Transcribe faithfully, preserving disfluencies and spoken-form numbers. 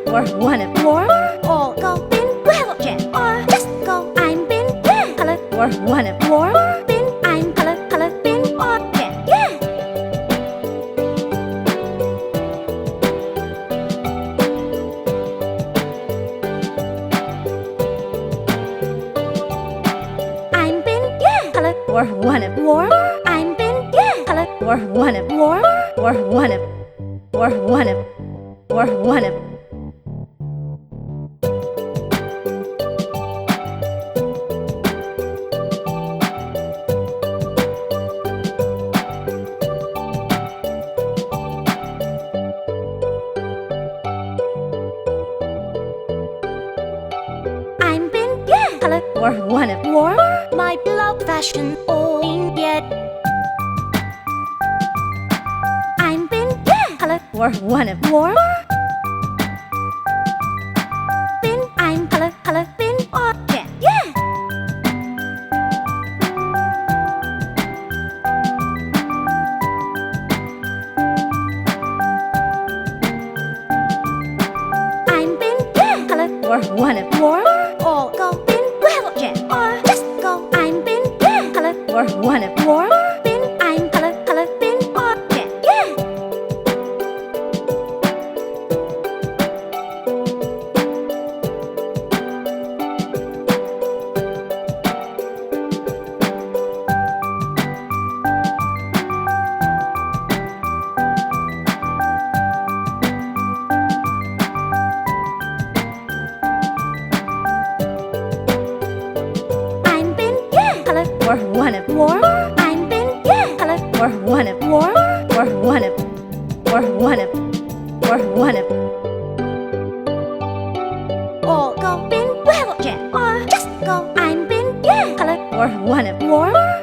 or one of war, or go bin well jet, or just go I'm bin yeah color, or one of war, bin I'm color color bin or jet yeah. I'm bin yeah color, or one of war, I'm bin yeah color, or one of war, or one of, or one of, or one of. I'm bin yeah color, or one of war, my blood fashion all in yet. I'm bin yeah color, or one of war, bin I'm color color bin or jet yeah. I'm bin yeah color, or one of war, or go bin well jet, or just go I'm bin yeah color, or one of war, bin I'm color color bin or jet yeah. I'm bin yeah color, or one of war, I'm bin yeah color, or one of war, or one of, or one of, or one of. Or go bin well jet, or just go I'm bin yeah color, or one of war.